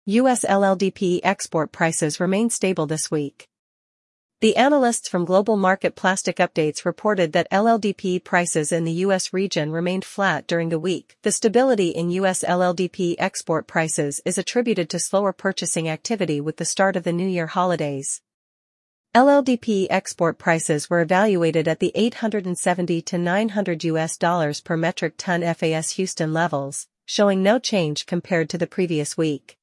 U.S. LLDP export prices remain stable this week. The analysts from Global Market Plastic Updates reported that LLDP prices in the U.S. region remained flat during the week. The stability in U.S. LLDP export prices is attributed to slower purchasing activity with the start of the New Year holidays. LLDP export prices were evaluated at the $870 to $900 per metric ton FAS Houston levels, showing no change compared to the previous week.